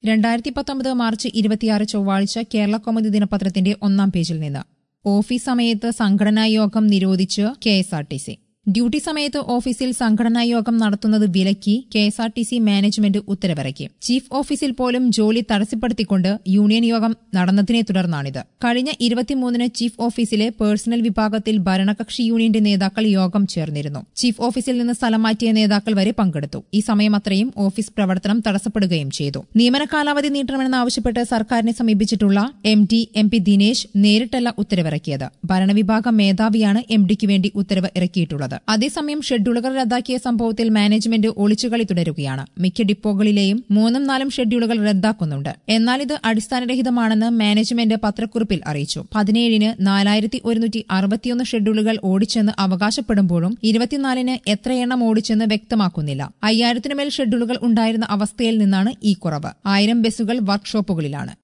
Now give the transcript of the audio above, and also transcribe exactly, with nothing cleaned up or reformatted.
രണ്ടായിരത്തി പത്തൊമ്പത് മാർച്ച് ഇരുപത്തിയാറ് ചൊവ്വാഴ്ച കേരള കൗമുദി ദിനപത്രത്തിന്റെ ഒന്നാം പേജിൽ നിന്ന് ഓഫീസ് സമയത്ത് സംഘടനാ യോഗം നിരോധിച്ച് K S R T C. Duty സമയത്ത് ഓഫീസിൽ സംഘടനാ യോഗം നടത്തുന്നത് വിലക്കി K S R T C management ഉത്തരവിറക്കി. ചീഫ് ഓഫീസിൽ പോലും ജോലി തടസ്സപ്പെടുത്തിക്കൊണ്ട് യൂണിയൻ യോഗം നടന്നതിനെ തുടർന്നാണിത്. കഴിഞ്ഞ ഇരുപത്തിമൂന്നിന് ചീഫ് ഓഫീസിലെ പേഴ്സണൽ വിഭാഗത്തിൽ ഭരണകക്ഷി യൂണിയന്റെ നേതാക്കൾ യോഗം ചേർന്നിരുന്നു. ചീഫ് ഓഫീസിൽ നിന്ന് സ്ഥലം മാറ്റിയ നേതാക്കൾ വരെ പങ്കെടുത്തു. ഈ സമയം അത്രയും ഓഫീസ് പ്രവർത്തനം തടസ്സപ്പെടുകയും ചെയ്തു. നിയമന കാലാവധി നീട്ടണമെന്നാവശ്യപ്പെട്ട് സർക്കാരിനെ സമീപിച്ചിട്ടുള്ള M D M P Dinesh നേരിട്ടല്ല ഉത്തരവിറക്കിയത്. ഭരണവിഭാഗം മേധാവിയാണ് എം ഡിക്ക് വേണ്ടി ഉത്തരവ് ഇറക്കിയിട്ടുള്ളത്. അതേസമയം ഷെഡ്യൂളുകൾ റദ്ദാക്കിയ സംഭവത്തിൽ മാനേജ്മെന്റ് ഒളിച്ചുകളി തുടരുകയാണ്. മിക്ക ഡിപ്പോകളിലെയും മൂന്നും നാലും ഷെഡ്യൂളുകൾ റദ്ദാക്കുന്നുണ്ട്. എന്നാൽ ഇത് അടിസ്ഥാനരഹിതമാണെന്ന് മാനേജ്മെന്റ് പത്രക്കുറിപ്പിൽ അറിയിച്ചു. പതിനേഴിന് നാലായിരത്തി ഒരുന്നൂറ്റി അറുപത്തിയൊന്ന് ഷെഡ്യൂളുകൾ ഓടിച്ചെന്ന് അവകാശപ്പെടുമ്പോഴും ഇരുപത്തിനാലിന് എത്രയെണ്ണം ഓടിച്ചെന്ന് വ്യക്തമാക്കുന്നില്ല. അയ്യായിരത്തിനുമേൽ ഷെഡ്യൂളുകൾ ഉണ്ടായിരുന്ന അവസ്ഥയിൽ നിന്നാണ് ഈ കുറവ്. ആയിരം ബസ്സുകൾ വർക്ക്ഷോപ്പുകളിലാണ്.